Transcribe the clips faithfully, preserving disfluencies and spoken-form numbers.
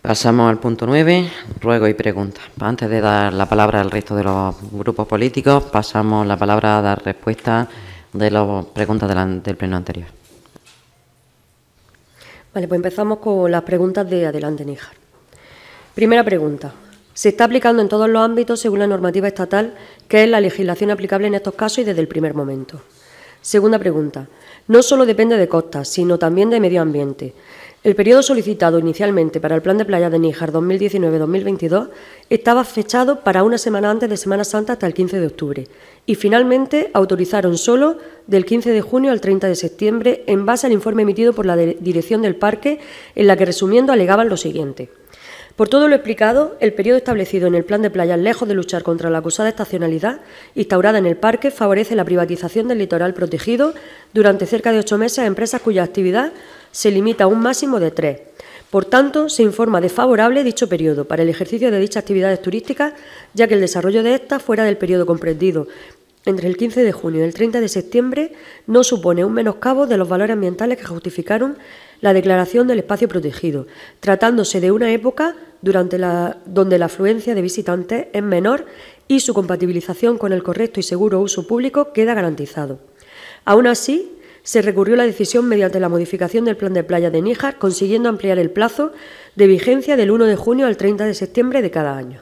Pasamos al punto nueve, ruego y preguntas. Antes de dar la palabra al resto de los grupos políticos, pasamos la palabra a dar respuesta de las preguntas del, del pleno anterior. Vale, pues empezamos con las preguntas de Adelante Níjar. Primera pregunta. Se está aplicando en todos los ámbitos según la normativa estatal, que es la legislación aplicable en estos casos y desde el primer momento. Segunda pregunta. No solo depende de costas, sino también de medio ambiente. El periodo solicitado inicialmente para el Plan de Playas de Níjar dos mil diecinueve dos mil veintidós estaba fechado para una semana antes de Semana Santa hasta el quince de octubre y finalmente autorizaron solo del quince de junio al treinta de septiembre en base al informe emitido por la Dirección del Parque, en la que, resumiendo, alegaban lo siguiente. Por todo lo explicado, el periodo establecido en el Plan de Playas, lejos de luchar contra la acusada estacionalidad instaurada en el parque, favorece la privatización del litoral protegido durante cerca de ocho meses a empresas cuya actividad se limita a un máximo de tres. Por tanto, se informa de favorable dicho periodo para el ejercicio de dichas actividades turísticas, ya que el desarrollo de estas, fuera del periodo comprendido entre el quince de junio y el treinta de septiembre, no supone un menoscabo de los valores ambientales que justificaron la declaración del espacio protegido, tratándose de una época durante la, donde la afluencia de visitantes es menor y su compatibilización con el correcto y seguro uso público queda garantizado. Aún así, se recurrió a la decisión mediante la modificación del Plan de Playa de Níjar, consiguiendo ampliar el plazo de vigencia del uno de junio al treinta de septiembre de cada año.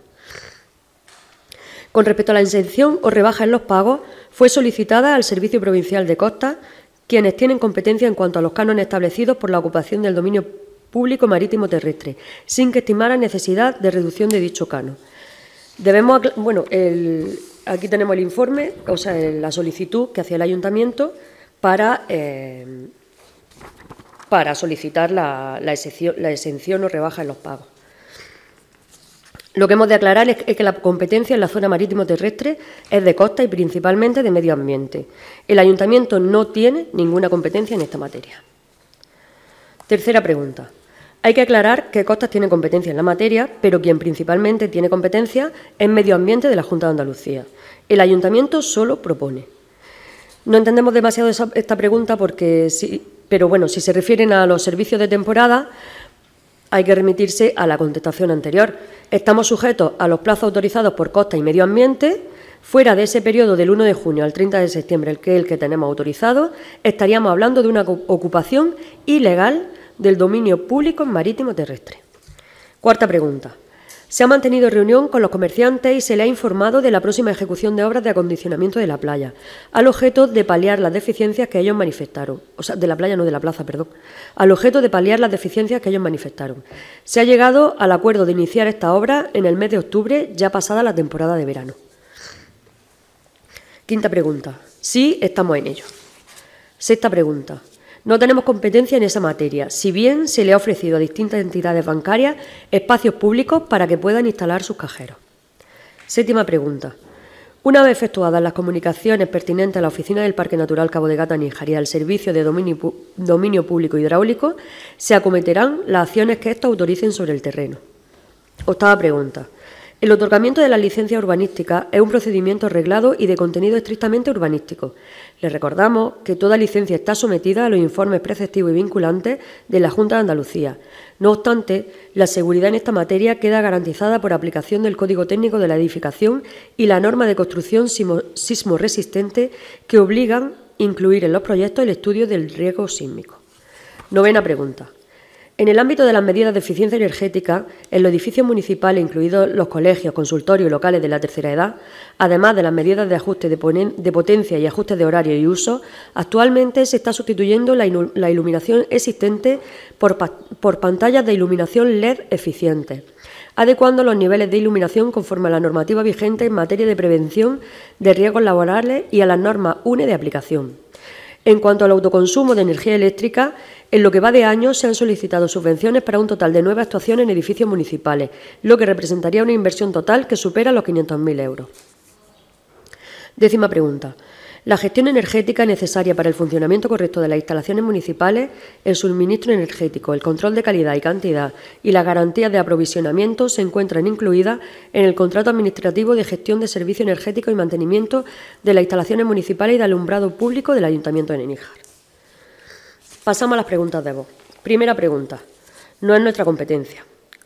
Con respecto a la exención o rebaja en los pagos, fue solicitada al Servicio Provincial de Costas, quienes tienen competencia en cuanto a los cánones establecidos por la ocupación del dominio público marítimo terrestre, sin que estimara necesidad de reducción de dicho canon. Debemos, bueno, el, aquí tenemos el informe, o sea, la solicitud que hacía el Ayuntamiento para, eh, para solicitar la, la, exención, la exención o rebaja en los pagos. Lo que hemos de aclarar es que la competencia en la zona marítimo terrestre es de costa y principalmente de medio ambiente. El Ayuntamiento no tiene ninguna competencia en esta materia. Tercera pregunta. Hay que aclarar que Costas tiene competencia en la materia, pero quien principalmente tiene competencia es Medio Ambiente de la Junta de Andalucía. El Ayuntamiento solo propone. No entendemos demasiado esa, esta pregunta, porque sí, pero bueno, si se refieren a los servicios de temporada, hay que remitirse a la contestación anterior. Estamos sujetos a los plazos autorizados por Costas y Medio Ambiente. Fuera de ese periodo del uno de junio al treinta de septiembre, el que es el que tenemos autorizado, estaríamos hablando de una ocupación ilegal del dominio público marítimo terrestre. Cuarta pregunta. Se ha mantenido reunión con los comerciantes y se le ha informado de la próxima ejecución de obras de acondicionamiento de la playa, al objeto de paliar las deficiencias que ellos manifestaron. O sea, de la playa, no de la plaza, perdón. Al objeto de paliar las deficiencias que ellos manifestaron. Se ha llegado al acuerdo de iniciar esta obra en el mes de octubre, ya pasada la temporada de verano. Quinta pregunta. Sí, estamos en ello. Sexta pregunta. No tenemos competencia en esa materia, si bien se le ha ofrecido a distintas entidades bancarias espacios públicos para que puedan instalar sus cajeros. Séptima pregunta. Una vez efectuadas las comunicaciones pertinentes a la Oficina del Parque Natural Cabo de Gata Níjar y al Servicio de Dominio, Dominio Público Hidráulico, se acometerán las acciones que estos autoricen sobre el terreno. Octava pregunta. El otorgamiento de las licencias urbanísticas es un procedimiento reglado y de contenido estrictamente urbanístico. Les recordamos que toda licencia está sometida a los informes preceptivos y vinculantes de la Junta de Andalucía. No obstante, la seguridad en esta materia queda garantizada por aplicación del Código Técnico de la Edificación y la norma de construcción sismo-resistente, que obligan a incluir en los proyectos el estudio del riesgo sísmico. Novena pregunta. En el ámbito de las medidas de eficiencia energética, en los edificios municipales, incluidos los colegios, consultorios y locales de la tercera edad, además de las medidas de ajuste de, de potencia y ajustes de horario y uso, actualmente se está sustituyendo la, la iluminación existente por, por pantallas de iluminación L E D eficientes, adecuando los niveles de iluminación conforme a la normativa vigente en materia de prevención de riesgos laborales y a las normas U N E de aplicación. En cuanto al autoconsumo de energía eléctrica, en lo que va de año se han solicitado subvenciones para un total de nueve actuaciones en edificios municipales, lo que representaría una inversión total que supera los quinientos mil euros. Décima pregunta. La gestión energética necesaria para el funcionamiento correcto de las instalaciones municipales, el suministro energético, el control de calidad y cantidad y las garantías de aprovisionamiento se encuentran incluidas en el contrato administrativo de gestión de servicios energéticos y mantenimiento de las instalaciones municipales y de alumbrado público del Ayuntamiento de Níjar. Pasamos a las preguntas de voz. Primera pregunta. No es nuestra competencia.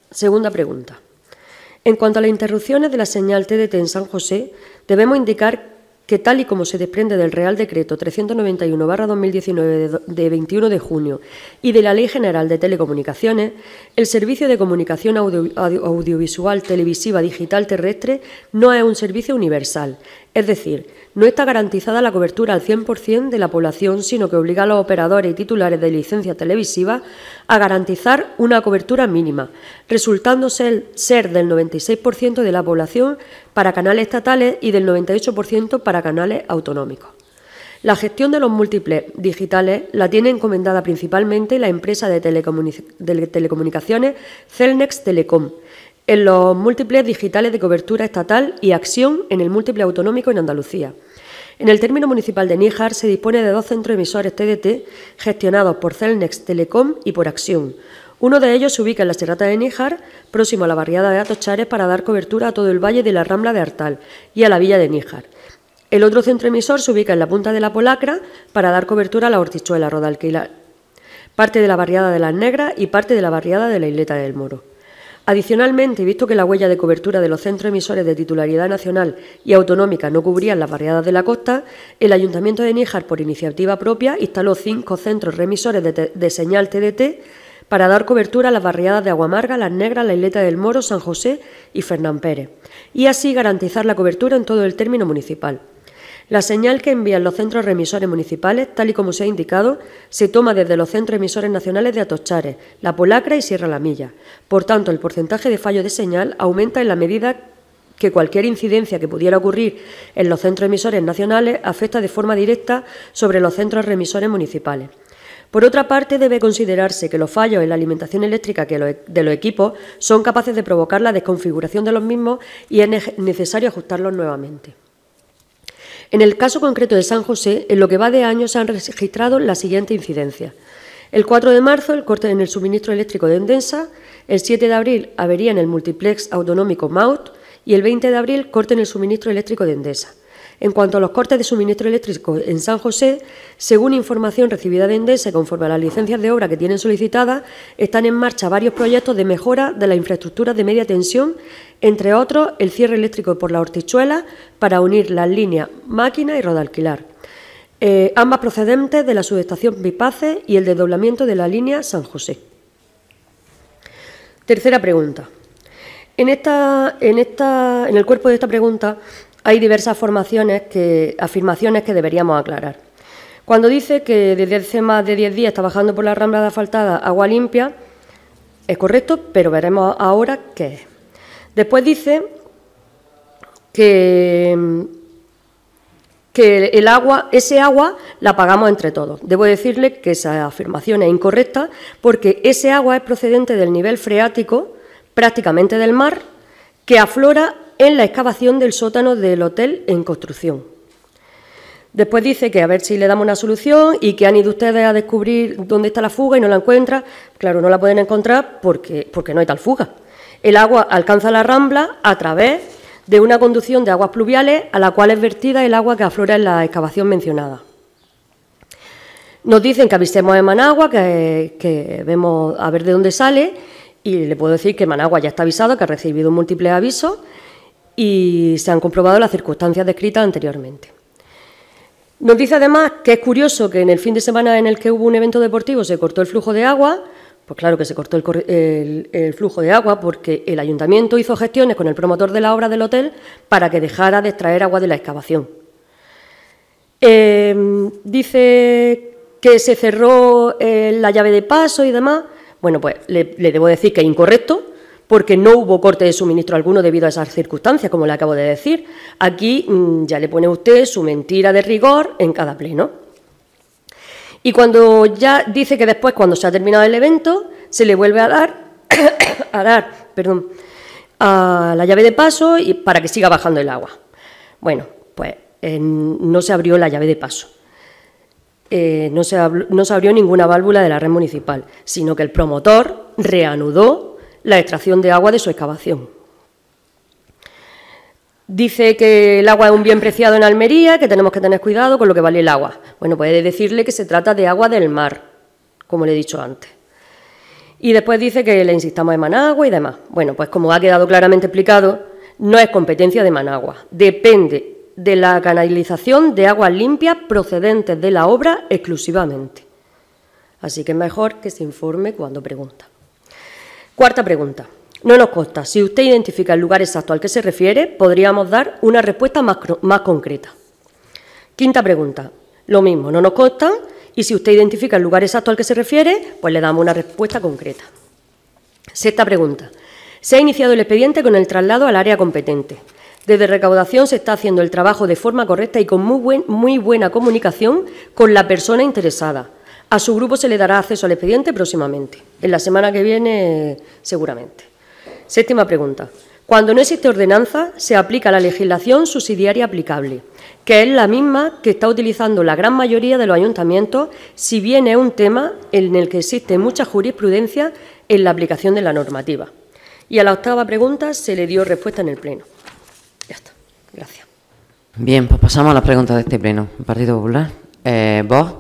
Segunda pregunta. En cuanto a las interrupciones de la señal T D T en San José, debemos indicar que, tal y como se desprende del Real Decreto trescientos noventa y uno barra dos mil diecinueve de veintiuno de junio y de la Ley General de Telecomunicaciones, el servicio de comunicación audio, audio, audiovisual, televisiva, digital, terrestre no es un servicio universal, es decir, no está garantizada la cobertura al cien por cien de la población, sino que obliga a los operadores y titulares de licencia televisiva a garantizar una cobertura mínima, resultando ser, ser del noventa y seis por ciento de la población para canales estatales y del noventa y ocho por ciento para canales autonómicos. La gestión de los múltiples digitales la tiene encomendada principalmente la empresa de, telecomunic de telecomunicaciones Cellnex Telecom, en los múltiples digitales de cobertura estatal y Acción en el múltiple autonómico en Andalucía. En el término municipal de Níjar se dispone de dos centros emisores T D T gestionados por Cellnex Telecom y por Acción. Uno de ellos se ubica en la Serrata de Níjar, próximo a la barriada de Atochares, para dar cobertura a todo el valle de la Rambla de Artal y a la villa de Níjar. El otro centro emisor se ubica en la punta de la Polacra para dar cobertura a la Hortichuela, Rodalquilar, parte de la barriada de Las Negras y parte de la barriada de la Isleta del Moro. Adicionalmente, visto que la huella de cobertura de los centros emisores de titularidad nacional y autonómica no cubrían las barriadas de la costa, el Ayuntamiento de Níjar, por iniciativa propia, instaló cinco centros remisores de, de señal T D T para dar cobertura a las barriadas de Aguamarga, Las Negras, la Isleta del Moro, San José y Fernán Pérez, y así garantizar la cobertura en todo el término municipal. La señal que envían los centros remisores municipales, tal y como se ha indicado, se toma desde los centros emisores nacionales de Atochares, La Polacra y Sierra La Milla. Por tanto, el porcentaje de fallo de señal aumenta en la medida que cualquier incidencia que pudiera ocurrir en los centros emisores nacionales afecta de forma directa sobre los centros remisores municipales. Por otra parte, debe considerarse que los fallos en la alimentación eléctrica de los equipos son capaces de provocar la desconfiguración de los mismos y es necesario ajustarlos nuevamente. En el caso concreto de San José, en lo que va de año se han registrado las siguientes incidencias. El cuatro de marzo, el corte en el suministro eléctrico de Endesa. El siete de abril, avería en el multiplex autonómico M A U T. Y el veinte de abril, corte en el suministro eléctrico de Endesa. En cuanto a los cortes de suministro eléctrico en San José, según información recibida de Endesa y conforme a las licencias de obra que tienen solicitadas, están en marcha varios proyectos de mejora de las infraestructuras de media tensión, entre otros el cierre eléctrico por la Hortichuela para unir las líneas Máquina y Rodalquilar, eh, ambas procedentes de la subestación Bipace, y el desdoblamiento de la línea San José. Tercera pregunta. En, esta, en, esta, en el cuerpo de esta pregunta hay diversas formaciones que, afirmaciones que deberíamos aclarar. Cuando dice que desde hace más de diez días está bajando por la Rambla de asfaltada agua limpia, es correcto, pero veremos ahora qué es. Después dice que, que el agua, ese agua la pagamos entre todos. Debo decirle que esa afirmación es incorrecta porque ese agua es procedente del nivel freático, prácticamente del mar, que aflora en la excavación del sótano del hotel en construcción. Después dice que a ver si le damos una solución y que han ido ustedes a descubrir dónde está la fuga y no la encuentran. Claro, no la pueden encontrar porque, porque no hay tal fuga. El agua alcanza la Rambla a través de una conducción de aguas pluviales a la cual es vertida el agua que aflora en la excavación mencionada. Nos dicen que avisemos en Managua, que, que vemos a ver de dónde sale, y le puedo decir que Managua ya está avisado, que ha recibido múltiples avisos y se han comprobado las circunstancias descritas anteriormente. Nos dice además que es curioso que en el fin de semana en el que hubo un evento deportivo se cortó el flujo de agua. Pues claro que se cortó el, el, el flujo de agua porque el ayuntamiento hizo gestiones con el promotor de la obra del hotel para que dejara de extraer agua de la excavación. Eh, dice que se cerró eh, la llave de paso y demás. Bueno, pues le, le debo decir que es incorrecto, porque no hubo corte de suministro alguno debido a esas circunstancias, como le acabo de decir. Aquí mmm, ya le pone usted su mentira de rigor en cada pleno. Y cuando ya dice que después, cuando se ha terminado el evento, se le vuelve a dar, a dar perdón, a la llave de paso y para que siga bajando el agua. Bueno, pues eh, no se abrió la llave de paso. Eh, no, se no se abrió ninguna válvula de la red municipal, sino que el promotor reanudó la extracción de agua de su excavación. Dice que el agua es un bien preciado en Almería, que tenemos que tener cuidado con lo que vale el agua. Bueno, puede decirle que se trata de agua del mar, como le he dicho antes. Y después dice que le insistamos en Managua y demás. Bueno, pues como ha quedado claramente explicado, no es competencia de Managua. Depende de la canalización de aguas limpias procedentes de la obra exclusivamente. Así que es mejor que se informe cuando pregunta. Cuarta pregunta. No nos consta. Si usted identifica el lugar exacto al que se refiere, podríamos dar una respuesta más, más concreta. Quinta pregunta. Lo mismo, no nos consta. Y si usted identifica el lugar exacto al que se refiere, pues le damos una respuesta concreta. Sexta pregunta. Se ha iniciado el expediente con el traslado al área competente. Desde recaudación se está haciendo el trabajo de forma correcta y con muy, buen, muy buena comunicación con la persona interesada. A su grupo se le dará acceso al expediente próximamente, en la semana que viene seguramente. Séptima pregunta. Cuando no existe ordenanza, se aplica la legislación subsidiaria aplicable, que es la misma que está utilizando la gran mayoría de los ayuntamientos, si bien es un tema en el que existe mucha jurisprudencia en la aplicación de la normativa. Y a la octava pregunta se le dio respuesta en el Pleno. Ya está. Gracias. Bien, pues pasamos a las preguntas de este Pleno. Partido Popular. Eh, ¿Vos?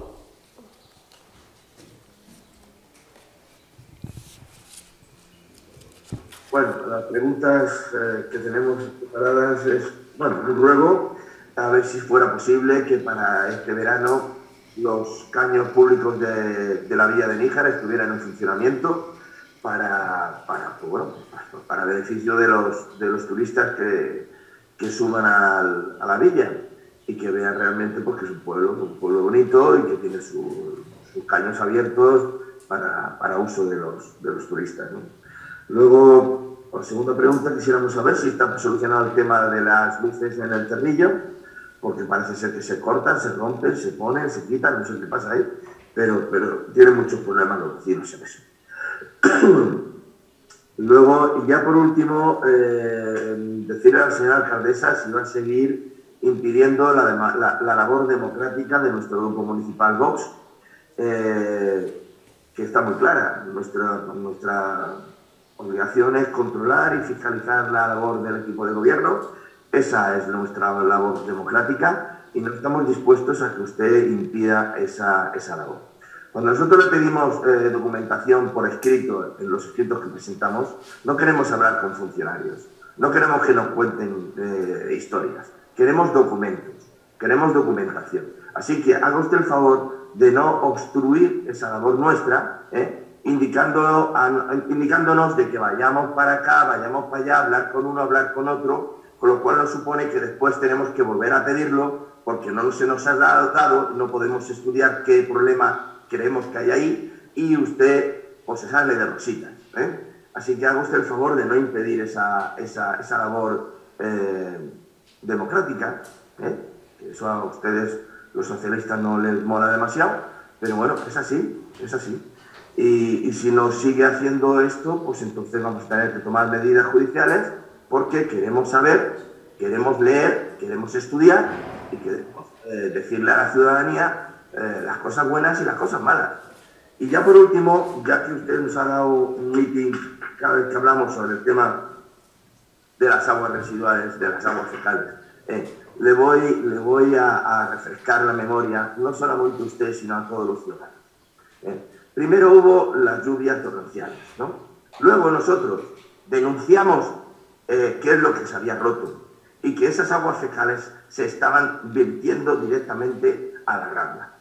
Bueno, las preguntas eh, que tenemos preparadas es, bueno, ruego a ver si fuera posible que para este verano los caños públicos de, de la vía de Níjar estuvieran en funcionamiento para, para, pues, bueno, para beneficio de los, de los turistas que, que suban al, a la villa y que vean realmente pues, que es un pueblo, un pueblo bonito y que tiene su, sus caños abiertos para, para uso de los, de los turistas, ¿no? Luego, por segunda pregunta, quisiéramos saber si está solucionado el tema de las luces en el Cerrillo, porque parece ser que se cortan, se rompen, se ponen, se quitan, no sé qué pasa ahí, pero, pero tienen muchos problemas los vecinos en eso. Luego, y ya por último, eh, decirle a la señora alcaldesa si va a seguir impidiendo la, la, la labor democrática de nuestro grupo municipal Vox, eh, que está muy clara. Nuestra, nuestra obligación es controlar y fiscalizar la labor del equipo de gobierno. Esa es nuestra labor democrática y no estamos dispuestos a que usted impida esa, esa labor. Cuando nosotros le pedimos eh, documentación por escrito, en los escritos que presentamos, no queremos hablar con funcionarios, no queremos que nos cuenten eh, historias, queremos documentos, queremos documentación. Así que haga usted el favor de no obstruir esa labor nuestra, ¿eh? Indicándolo, a, indicándonos de que vayamos para acá, vayamos para allá, hablar con uno, hablar con otro, con lo cual nos supone que después tenemos que volver a pedirlo porque no se nos ha dado, no podemos estudiar qué problema creemos que hay ahí y usted pues se sale de rositas, ¿eh? Así que haga usted el favor de no impedir esa, esa, esa labor eh, democrática, ¿eh? Eso a ustedes, los socialistas, no les mola demasiado, pero bueno, es así, es así. Y, y si nos sigue haciendo esto, pues entonces vamos a tener que tomar medidas judiciales porque queremos saber, queremos leer, queremos estudiar y queremos eh, decirle a la ciudadanía eh, las cosas buenas y las cosas malas. Y ya por último, ya que usted nos ha dado un meeting cada vez que hablamos sobre el tema de las aguas residuales, de las aguas fecales, eh, le voy, le voy a, a refrescar la memoria, no solamente a usted, sino a todos los ciudadanos. Eh, Primero hubo las lluvias torrenciales, ¿no? Luego nosotros denunciamos eh, qué es lo que se había roto y que esas aguas fecales se estaban vertiendo directamente a la Rambla.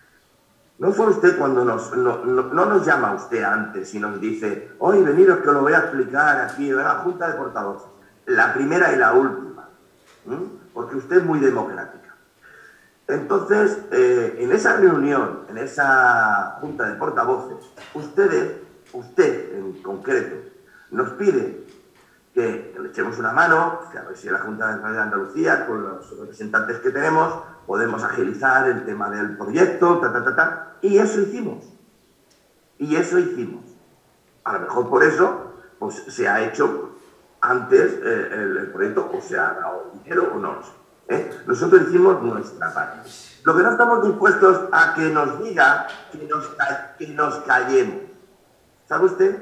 ¿No fue usted cuando nos, no, no, no nos llama usted antes y nos dice, hoy veniros que lo voy a explicar aquí en la Junta de Portavoces? La primera y la última, ¿eh? Porque usted es muy democrática. Entonces, eh, en esa reunión, en esa junta de portavoces, ustedes, usted en concreto, nos pide que le echemos una mano, que a ver si en la Junta de Andalucía, con los representantes que tenemos, podemos agilizar el tema del proyecto, ta, ta, ta, ta, y eso hicimos. Y eso hicimos. A lo mejor por eso, pues se ha hecho antes eh, el, el proyecto, o se ha dado dinero o no lo sé. ¿Eh? Nosotros hicimos nuestra parte. Lo que no estamos dispuestos a que nos diga que nos, que nos callemos. ¿Sabe usted?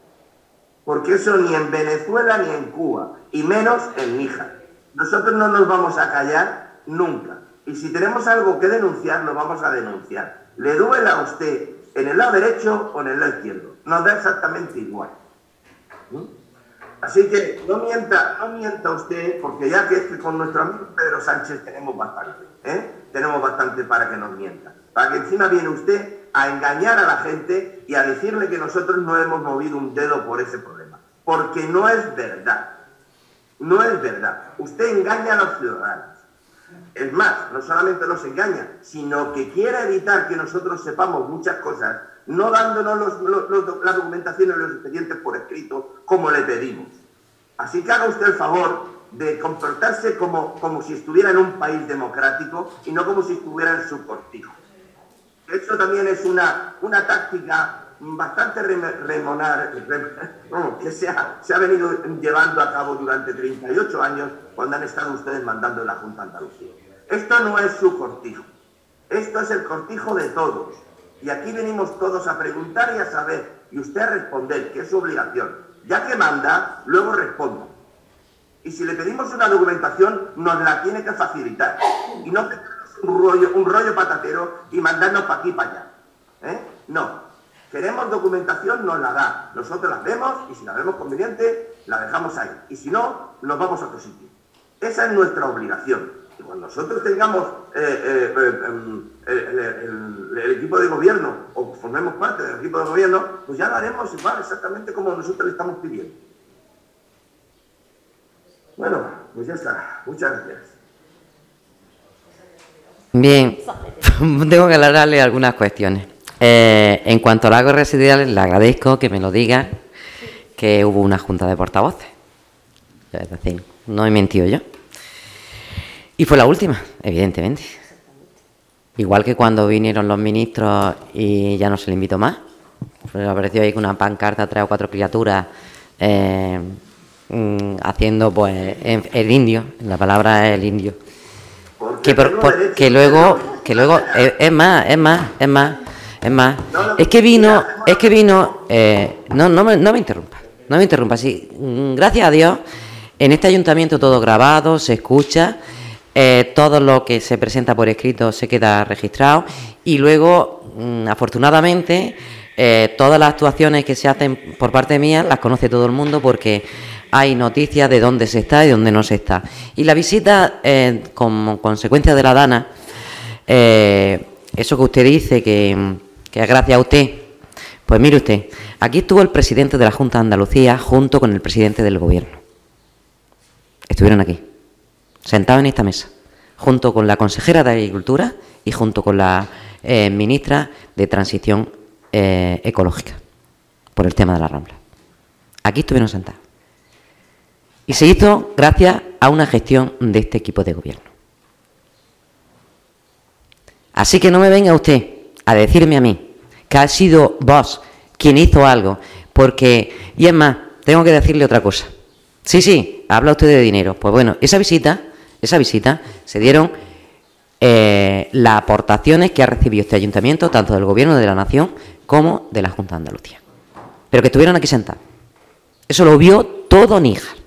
Porque eso ni en Venezuela ni en Cuba, y menos en Níjar. Nosotros no nos vamos a callar nunca. Y si tenemos algo que denunciar, lo vamos a denunciar. Le duela a usted en el lado derecho o en el lado izquierdo. nos da exactamente igual. ¿Mm? Así que no mienta, no mienta usted, porque ya que es que con nuestro amigo Pedro Sánchez tenemos bastante, ¿eh? Tenemos bastante para que nos mienta. Para que encima viene usted a engañar a la gente y a decirle que nosotros no hemos movido un dedo por ese problema. Porque no es verdad. No es verdad. Usted engaña a los ciudadanos. Es más, no solamente los engaña, sino que quiere evitar que nosotros sepamos muchas cosas, no dándonos los, los, los, la documentación y los expedientes por escrito, como le pedimos. Así que haga usted el favor de comportarse como, como si estuviera en un país democrático y no como si estuviera en su cortijo. Eso también es una, una táctica bastante remonar, no, que se ha, se ha venido llevando a cabo durante treinta y ocho años cuando han estado ustedes mandando en la Junta de Andalucía. Esto no es su cortijo, esto es el cortijo de todos. Y aquí venimos todos a preguntar y a saber, y usted a responder, que es su obligación. Ya que manda, luego responda. Y si le pedimos una documentación, nos la tiene que facilitar. Y no un rollo, un rollo patatero y mandarnos para aquí y para allá. ¿Eh? No. Queremos documentación, nos la da. Nosotros la vemos y si la vemos conveniente, la dejamos ahí. Y si no, nos vamos a otro sitio. Esa es nuestra obligación. Y cuando nosotros tengamos eh, eh, eh, el, el, el equipo de gobierno o formemos parte del equipo de gobierno, pues ya lo haremos igual, exactamente como nosotros le estamos pidiendo. Bueno, pues ya está. Muchas gracias. Bien, tengo que aclararle algunas cuestiones. Eh, en cuanto a lagos residuales, le agradezco que me lo diga, que hubo una junta de portavoces. Es decir, no he mentido yo. Y fue la última, evidentemente. Igual que cuando vinieron los ministros y ya no se le invitó más. Pues apareció ahí con una pancarta, tres o cuatro criaturas, eh, mm, haciendo pues el indio, la palabra es el indio. Que, por, por, que luego, que luego, es, es más, es más, es más, es más. Es que vino, es que vino, eh, no, no me, no me interrumpa, no me interrumpa. Sí, gracias a Dios, en este ayuntamiento todo grabado, se escucha, eh, todo lo que se presenta por escrito se queda registrado y luego, mm, afortunadamente, eh, todas las actuaciones que se hacen por parte mía las conoce todo el mundo porque hay noticias de dónde se está y dónde no se está. Y la visita, eh, como consecuencia de la Dana, eh, eso que usted dice, que, que es gracias a usted, pues mire usted, aquí estuvo el presidente de la Junta de Andalucía junto con el presidente del Gobierno. Estuvieron aquí, sentados en esta mesa, junto con la consejera de Agricultura y junto con la eh, ministra de Transición eh, Ecológica, por el tema de la Rambla. Aquí estuvieron sentados. Y se hizo gracias a una gestión de este equipo de gobierno. Así que no me venga usted a decirme a mí que ha sido vos quien hizo algo, porque, y es más, tengo que decirle otra cosa. Sí, sí, habla usted de dinero. Pues bueno, esa visita, esa visita, se dieron eh, las aportaciones que ha recibido este ayuntamiento, tanto del Gobierno de la Nación como de la Junta de Andalucía. Pero que estuvieron aquí sentados. Eso lo vio todo Níjar.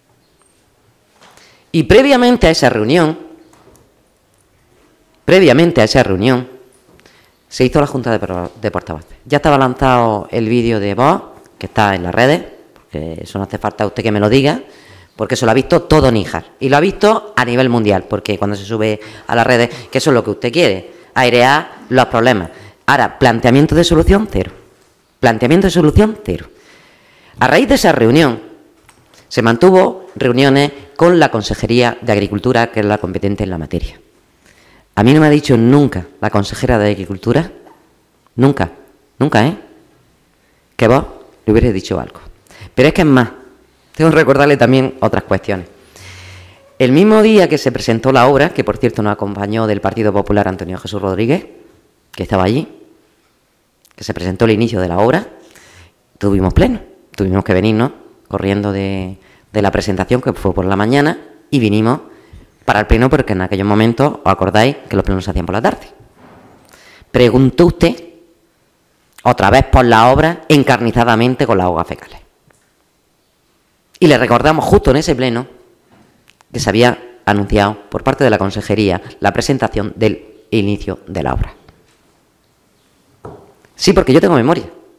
Y previamente a esa reunión, previamente a esa reunión, se hizo la Junta de, de Portavoces. Ya estaba lanzado el vídeo de voz, que está en las redes, porque eso no hace falta a usted que me lo diga, porque eso lo ha visto todo Níjar. Y lo ha visto a nivel mundial, porque cuando se sube a las redes, que eso es lo que usted quiere, airear los problemas. Ahora, planteamiento de solución, cero. Planteamiento de solución, cero. A raíz de esa reunión, se mantuvo reuniones con la Consejería de Agricultura, que es la competente en la materia. A mí no me ha dicho nunca la consejera de Agricultura, nunca, nunca, ¿eh?, que vos le hubierais dicho algo. Pero es que es más, tengo que recordarle también otras cuestiones. El mismo día que se presentó la obra, que por cierto nos acompañó del Partido Popular Antonio Jesús Rodríguez, que estaba allí, que se presentó el inicio de la obra, tuvimos pleno, tuvimos que venirnos corriendo de, de la presentación, que fue por la mañana, y vinimos para el pleno porque en aquellos momentos, os acordáis que los plenos se hacían por la tarde. Preguntó usted, otra vez por la obra, encarnizadamente con las aguas fecales. Y le recordamos justo en ese pleno que se había anunciado por parte de la Consejería la presentación del inicio de la obra. Sí, porque yo tengo memoria.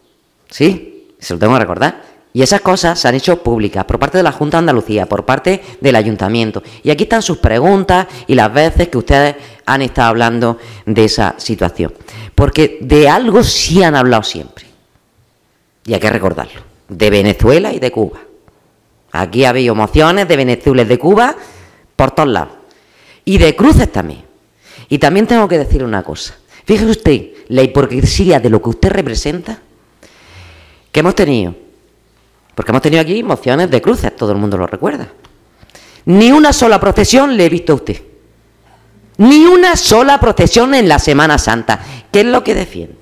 Sí, se lo tengo que recordar. Y esas cosas se han hecho públicas por parte de la Junta de Andalucía, por parte del Ayuntamiento. Y aquí están sus preguntas y las veces que ustedes han estado hablando de esa situación. Porque de algo sí han hablado siempre. Y hay que recordarlo. De Venezuela y de Cuba. Aquí ha habido mociones de Venezuela y de Cuba por todos lados. Y de cruces también. Y también tengo que decir una cosa. Fíjese usted la hipocresía de lo que usted representa que hemos tenido. Porque hemos tenido aquí mociones de cruces, todo el mundo lo recuerda. Ni una sola procesión le he visto a usted. Ni una sola procesión en la Semana Santa. ¿Qué es lo que defiende?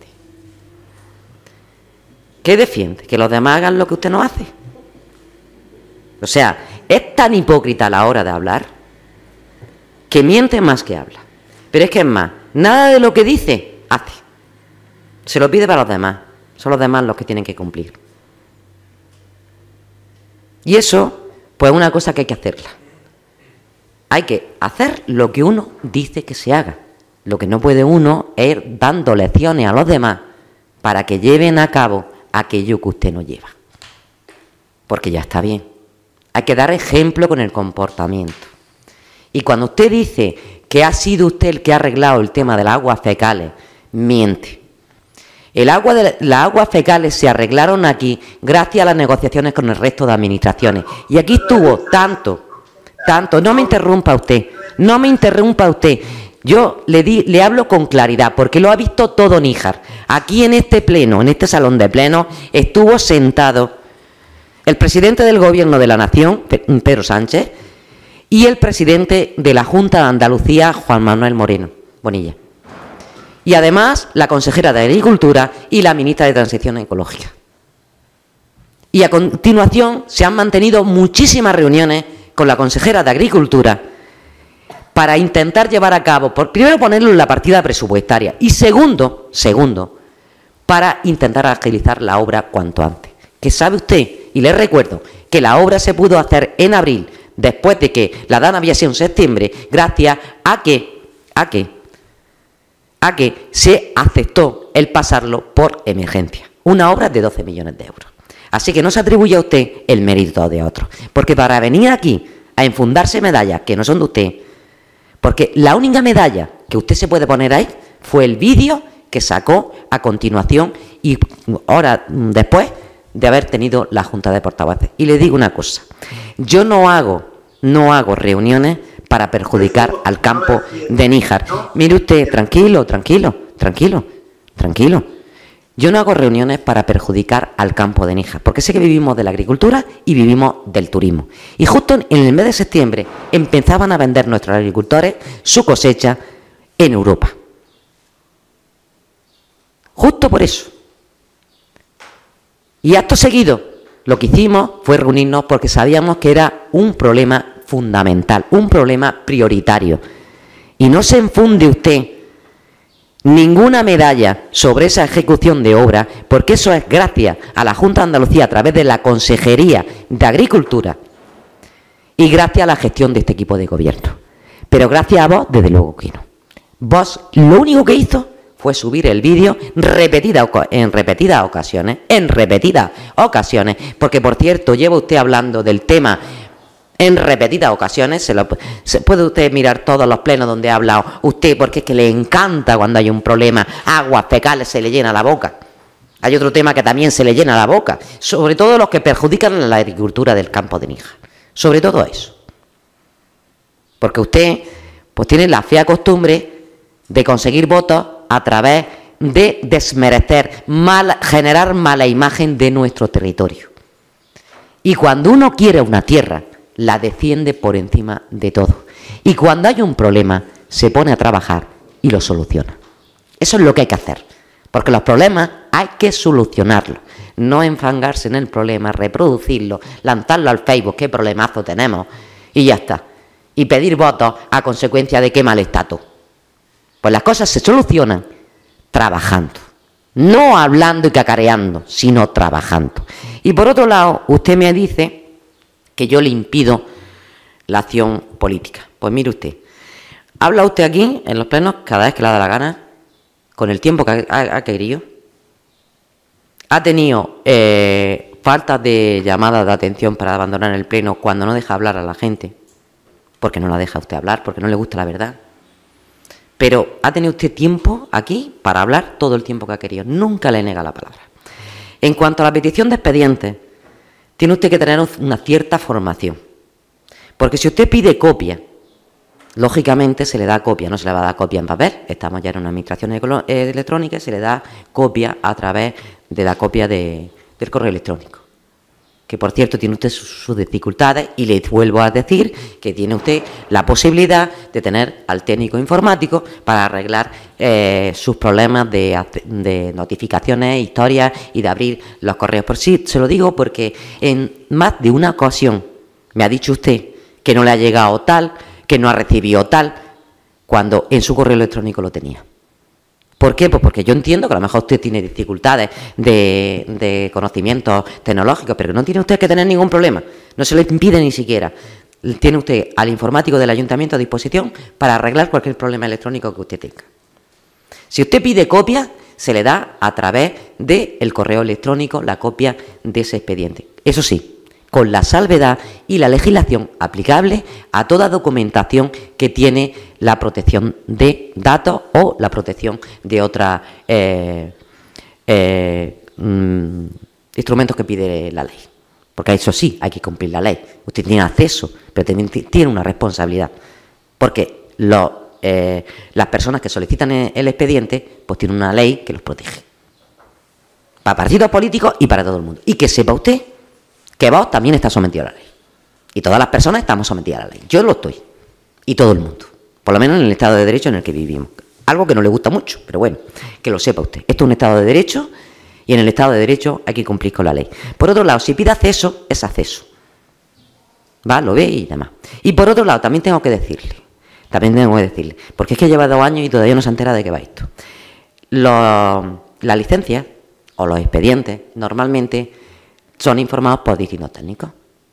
¿Qué defiende? ¿Que los demás hagan lo que usted no hace? O sea, es tan hipócrita a la hora de hablar que miente más que habla. Pero es que es más, nada de lo que dice, hace. Se lo pide para los demás. Son los demás los que tienen que cumplir. Y eso, pues es una cosa que hay que hacerla. Hay que hacer lo que uno dice que se haga. Lo que no puede uno es ir dando lecciones a los demás para que lleven a cabo aquello que usted no lleva. Porque ya está bien. Hay que dar ejemplo con el comportamiento. Y cuando usted dice que ha sido usted el que ha arreglado el tema de las aguas fecales, miente. El agua de, las aguas fecales se arreglaron aquí gracias a las negociaciones con el resto de administraciones. Y aquí estuvo tanto, tanto. No me interrumpa usted, no me interrumpa usted. Yo le, di, le hablo con claridad, porque lo ha visto todo Níjar. Aquí en este pleno, en este salón de pleno, estuvo sentado el presidente del Gobierno de la Nación, Pedro Sánchez, y el presidente de la Junta de Andalucía, Juan Manuel Moreno Bonilla. Y además la consejera de Agricultura y la ministra de Transición Ecológica. Y a continuación se han mantenido muchísimas reuniones con la consejera de Agricultura para intentar llevar a cabo, por, primero ponerlo en la partida presupuestaria y segundo, segundo, para intentar agilizar la obra cuanto antes. Que sabe usted, y le recuerdo, que la obra se pudo hacer en abril, después de que la DANA había sido en septiembre, gracias a que, a que, a que se aceptó el pasarlo por emergencia. Una obra de doce millones de euros. Así que no se atribuye a usted el mérito de otro. Porque para venir aquí a enfundarse medallas que no son de usted, porque la única medalla que usted se puede poner ahí fue el vídeo que sacó a continuación y horas después de haber tenido la Junta de Portavoces. Y le digo una cosa, yo no hago, no hago reuniones para perjudicar al campo de Níjar. Mire usted, tranquilo, tranquilo, tranquilo, tranquilo. Yo no hago reuniones para perjudicar al campo de Níjar, porque sé que vivimos de la agricultura y vivimos del turismo. Y justo en el mes de septiembre empezaban a vender nuestros agricultores su cosecha en Europa. Justo por eso. Y acto seguido, lo que hicimos fue reunirnos porque sabíamos que era un problema fundamental, un problema prioritario. Y no se enfunde usted ninguna medalla sobre esa ejecución de obra, porque eso es gracias a la Junta de Andalucía a través de la Consejería de Agricultura y gracias a la gestión de este equipo de gobierno. Pero gracias a vos, desde luego que no. Vos lo único que hizo fue subir el vídeo repetida, en repetidas ocasiones, en repetidas ocasiones, porque por cierto lleva usted hablando del tema en repetidas ocasiones, se, lo, se puede usted mirar todos los plenos donde ha hablado usted, porque es que le encanta cuando hay un problema, aguas fecales, se le llena la boca. Hay otro tema que también se le llena la boca, sobre todo los que perjudican a la agricultura del campo de Níjar, sobre todo eso. Porque usted pues tiene la fea costumbre de conseguir votos a través de desmerecer, mal, generar mala imagen de nuestro territorio. Y cuando uno quiere una tierra, la defiende por encima de todo. Y cuando hay un problema, se pone a trabajar y lo soluciona. Eso es lo que hay que hacer. Porque los problemas hay que solucionarlos. No enfangarse en el problema, reproducirlo, lanzarlo al Facebook, qué problemazo tenemos, y ya está. Y pedir votos a consecuencia de qué mal está todo. Pues las cosas se solucionan trabajando. No hablando y cacareando, sino trabajando. Y por otro lado, usted me dice que yo le impido la acción política. Pues mire usted, habla usted aquí en los plenos cada vez que le da la gana, con el tiempo que ha, ha querido. ha tenido eh, falta de llamadas de atención para abandonar el pleno cuando no deja hablar a la gente, porque no la deja usted hablar, porque no le gusta la verdad. Pero ha tenido usted tiempo aquí para hablar todo el tiempo que ha querido. Nunca le nega la palabra. En cuanto a la petición de expedientes, tiene usted que tener una cierta formación. Porque si usted pide copia, lógicamente se le da copia, no se le va a dar copia en papel. Estamos ya en una administración electrónica y se le da copia a través de la copia de, del correo electrónico. Que por cierto tiene usted sus, sus dificultades y le vuelvo a decir que tiene usted la posibilidad de tener al técnico informático para arreglar eh, sus problemas de, de notificaciones, historias y de abrir los correos por sí. Se lo digo porque en más de una ocasión me ha dicho usted que no le ha llegado tal, que no ha recibido tal, cuando en su correo electrónico lo tenía. ¿Por qué? Pues porque yo entiendo que a lo mejor usted tiene dificultades de, de conocimientos tecnológicos, pero no tiene usted que tener ningún problema. No se le impide ni siquiera. Tiene usted al informático del ayuntamiento a disposición para arreglar cualquier problema electrónico que usted tenga. Si usted pide copia, se le da a través del correo electrónico la copia de ese expediente. Eso sí, con la salvedad y la legislación aplicable a toda documentación que tiene la protección de datos o la protección de otros eh, eh, mm, instrumentos que pide la ley. Porque eso sí, hay que cumplir la ley. Usted tiene acceso, pero también tiene una responsabilidad. Porque los, eh, las personas que solicitan el expediente, pues tienen una ley que los protege. Para partidos políticos y para todo el mundo. Y que sepa usted que vos también está sometido a la ley. Y todas las personas estamos sometidas a la ley. Yo lo estoy. Y todo el mundo. Por lo menos en el Estado de Derecho en el que vivimos. Algo que no le gusta mucho, pero bueno, que lo sepa usted. Esto es un Estado de Derecho y en el Estado de Derecho hay que cumplir con la ley. Por otro lado, si pide acceso, es acceso. ¿Va? Lo ve y demás. Y por otro lado, también tengo que decirle, también tengo que decirle, porque es que lleva dos años y todavía no se entera de qué va esto. Los, la licencia o los expedientes normalmente son informados por distintos técnicos.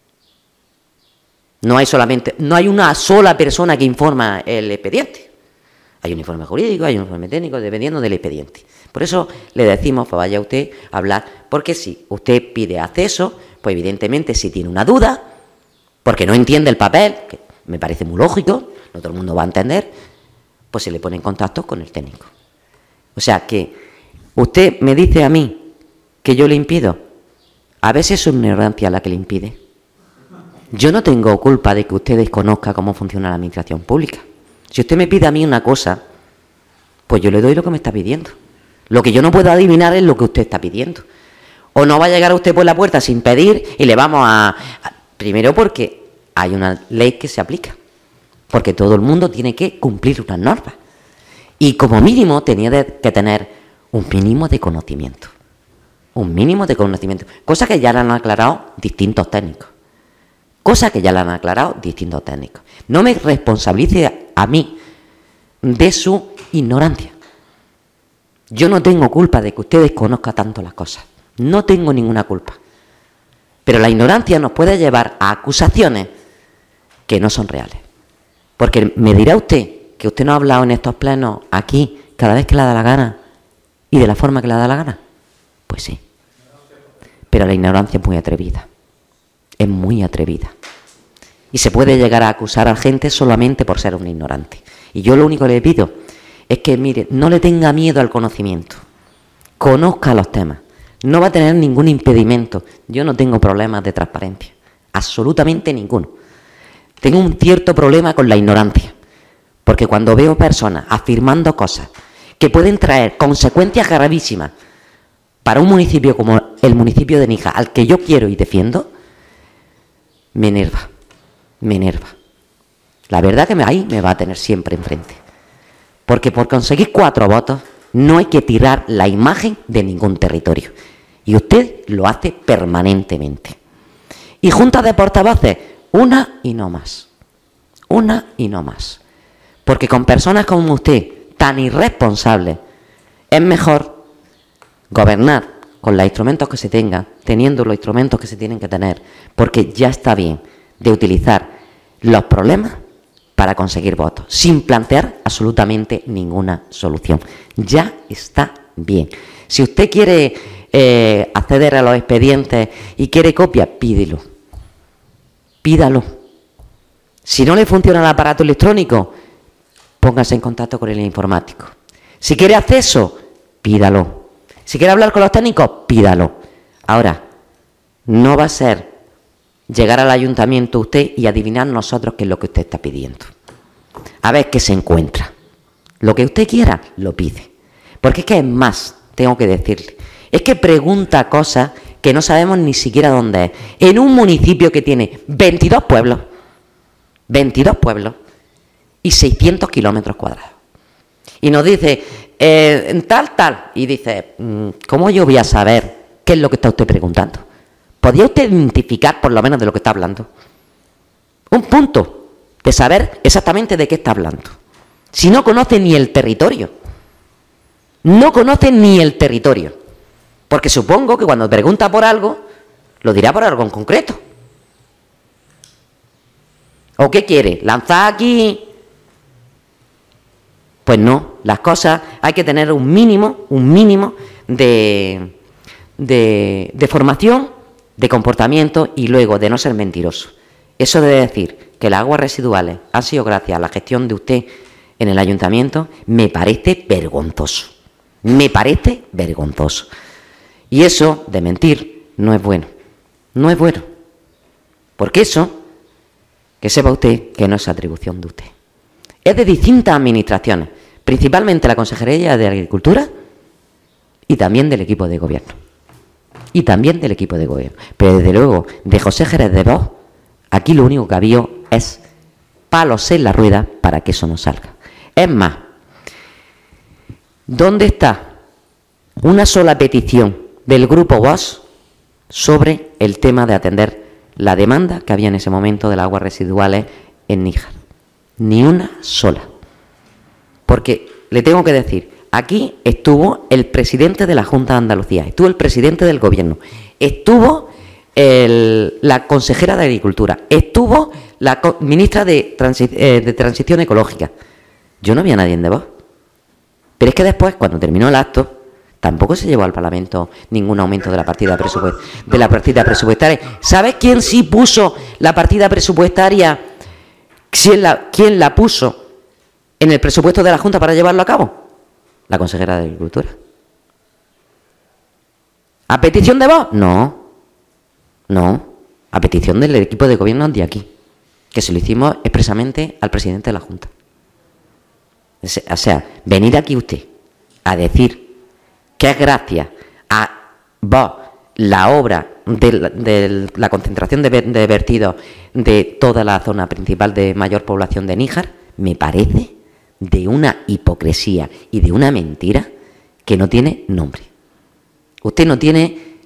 No hay solamente, no hay una sola persona que informa el expediente. Hay un informe jurídico, hay un informe técnico, dependiendo del expediente. Por eso le decimos, pues vaya usted a hablar, porque si usted pide acceso, pues evidentemente si tiene una duda, porque no entiende el papel, que me parece muy lógico, no todo el mundo va a entender, pues se le pone en contacto con el técnico. O sea que usted me dice a mí que yo le impido. A veces es su ignorancia la que le impide. Yo no tengo culpa de que usted desconozca cómo funciona la administración pública. Si usted me pide a mí una cosa, pues yo le doy lo que me está pidiendo. Lo que yo no puedo adivinar es lo que usted está pidiendo. O no va a llegar usted por la puerta sin pedir y le vamos a... a primero porque hay una ley que se aplica. Porque todo el mundo tiene que cumplir unas normas. Y como mínimo tenía de, que tener un mínimo de conocimiento. Un mínimo de conocimiento. Cosa que ya le han aclarado distintos técnicos. Cosa que ya le han aclarado distintos técnicos. No me responsabilice a mí de su ignorancia. Yo no tengo culpa de que usted desconozca tanto las cosas. No tengo ninguna culpa. Pero la ignorancia nos puede llevar a acusaciones que no son reales. Porque me dirá usted que usted no ha hablado en estos plenos aquí cada vez que le da la gana y de la forma que le da la gana. Pues sí. Pero la ignorancia es muy atrevida. Es muy atrevida. Y se puede llegar a acusar a la gente solamente por ser un ignorante. Y yo lo único que le pido es que, mire, no le tenga miedo al conocimiento. Conozca los temas. No va a tener ningún impedimento. Yo no tengo problemas de transparencia. Absolutamente ninguno. Tengo un cierto problema con la ignorancia. Porque cuando veo personas afirmando cosas que pueden traer consecuencias gravísimas para un municipio como el municipio de Níjar, al que yo quiero y defiendo, me enerva, me enerva. La verdad que me, ahí me va a tener siempre enfrente. Porque por conseguir cuatro votos no hay que tirar la imagen de ningún territorio. Y usted lo hace permanentemente. Y juntas de portavoces, una y no más. Una y no más. Porque con personas como usted, tan irresponsables, es mejor gobernar con los instrumentos que se tengan, teniendo los instrumentos que se tienen que tener, porque ya está bien de utilizar los problemas para conseguir votos, sin plantear absolutamente ninguna solución. Ya está bien. Si usted quiere eh, acceder a los expedientes y quiere copia, pídelo. Pídalo. Si no le funciona el aparato electrónico, póngase en contacto con el informático. Si quiere acceso, pídalo. Si quiere hablar con los técnicos, pídalo. Ahora, no va a ser llegar al ayuntamiento usted y adivinar nosotros qué es lo que usted está pidiendo. A ver qué se encuentra. Lo que usted quiera, lo pide. Porque es que es más, tengo que decirle, es que pregunta cosas que no sabemos ni siquiera dónde es. En un municipio que tiene veintidós pueblos, veintidós pueblos y seiscientos kilómetros cuadrados. Y nos dice, eh, tal, tal, y dice, ¿cómo yo voy a saber qué es lo que está usted preguntando? ¿Podría usted identificar por lo menos de lo que está hablando? Un punto de saber exactamente de qué está hablando. Si no conoce ni el territorio, no conoce ni el territorio, porque supongo que cuando pregunta por algo, lo dirá por algo en concreto. ¿O qué quiere? ¿Lanzar aquí? Pues no, las cosas hay que tener un mínimo, un mínimo de, de, de formación, de comportamiento y luego de no ser mentiroso. Eso de decir que las aguas residuales han sido gracias a la gestión de usted en el ayuntamiento, me parece vergonzoso. Me parece vergonzoso. Y eso de mentir no es bueno. No es bueno. Porque eso, que sepa usted que no es atribución de usted. Es de distintas administraciones, principalmente la Consejería de Agricultura y también del equipo de gobierno. Y también del equipo de gobierno. Pero desde luego, de José Jerez de Bos, aquí lo único que ha habido es palos en la rueda para que eso no salga. Es más, ¿dónde está una sola petición del Grupo Bosch sobre el tema de atender la demanda que había en ese momento de las aguas residuales en Níjar? Ni una sola. Porque le tengo que decir, aquí estuvo el presidente de la Junta de Andalucía, estuvo el presidente del Gobierno, estuvo el, la consejera de Agricultura, estuvo la ministra de, transi, eh, de Transición Ecológica. Yo no vi a nadie de Vox. Pero es que después, cuando terminó el acto, tampoco se llevó al Parlamento ningún aumento de la partida presupuestaria. De la partida presupuestaria. ¿Sabes quién sí puso la partida presupuestaria? ¿Quién la, quién la puso en el presupuesto de la Junta para llevarlo a cabo? La consejera de Agricultura. ¿A petición de Vox? No. No. A petición del equipo de gobierno de aquí. Que se lo hicimos expresamente al presidente de la Junta. O sea, venir aquí usted a decir que es gracias a vos la obra de la, de la concentración de, de vertidos de toda la zona principal de mayor población de Níjar, me parece de una hipocresía y de una mentira que no tiene nombre. Usted no tiene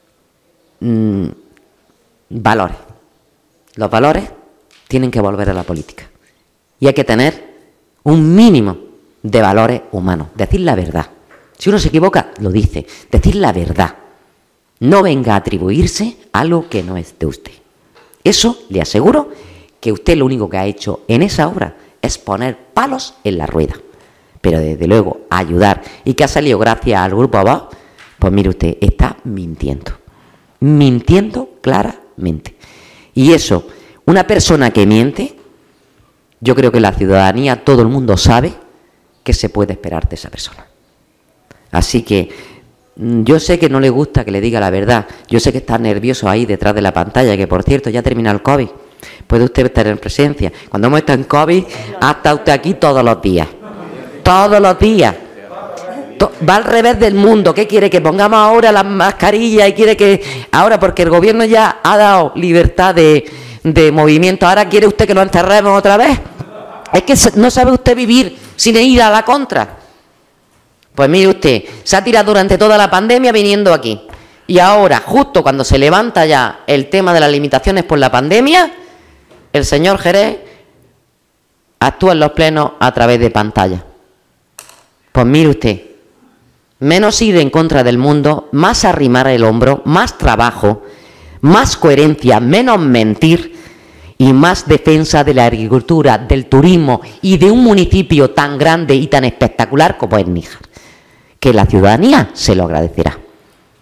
mmm, valores. Los valores tienen que volver a la política. Y hay que tener un mínimo de valores humanos. Decir la verdad. Si uno se equivoca, lo dice. Decir la verdad. No venga a atribuirse algo que no es de usted. Eso le aseguro que usted lo único que ha hecho en esa obra es poner palos en la rueda. Pero desde luego ayudar y que ha salido gracias al Grupo Vox, pues mire usted, está mintiendo. Mintiendo claramente. Y eso, una persona que miente, yo creo que la ciudadanía, todo el mundo sabe qué se puede esperar de esa persona. Así que yo sé que no le gusta que le diga la verdad. Yo sé que está nervioso ahí detrás de la pantalla, que por cierto ya termina el COVID. Puede usted estar en presencia. Cuando hemos estado en COVID, ha estado usted aquí todos los días. Todos los días. Va al revés del mundo. ¿Qué quiere? Que pongamos ahora las mascarillas y quiere que... Ahora, porque el gobierno ya ha dado libertad de, de movimiento. Ahora quiere usted que lo encerremos otra vez. Es que no sabe usted vivir sin ir a la contra. Pues mire usted, se ha tirado durante toda la pandemia viniendo aquí. Y ahora, justo cuando se levanta ya el tema de las limitaciones por la pandemia, el señor Jerez actúa en los plenos a través de pantalla. Pues mire usted, menos ir en contra del mundo, más arrimar el hombro, más trabajo, más coherencia, menos mentir y más defensa de la agricultura, del turismo y de un municipio tan grande y tan espectacular como es Níjar, que la ciudadanía se lo agradecerá.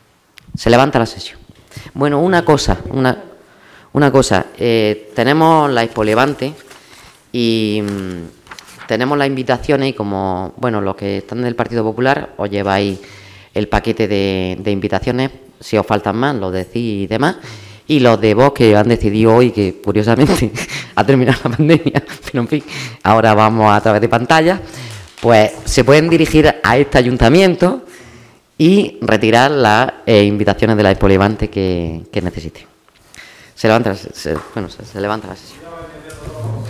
Se levanta la sesión. Bueno, una cosa, una, una cosa. Eh, tenemos la Expo Levante y mmm, tenemos las invitaciones y como, bueno, los que están del Partido Popular os lleváis el paquete de, de invitaciones. Si os faltan más, lo decís y demás. Y los de Vox que han decidido hoy que, curiosamente, ha terminado la pandemia, pero en fin, ahora vamos a través de pantalla, pues se pueden dirigir a este ayuntamiento y retirar las eh, invitaciones de la Expo Levante que, que necesiten. Se levanta, se, bueno, se, se levanta la sesión.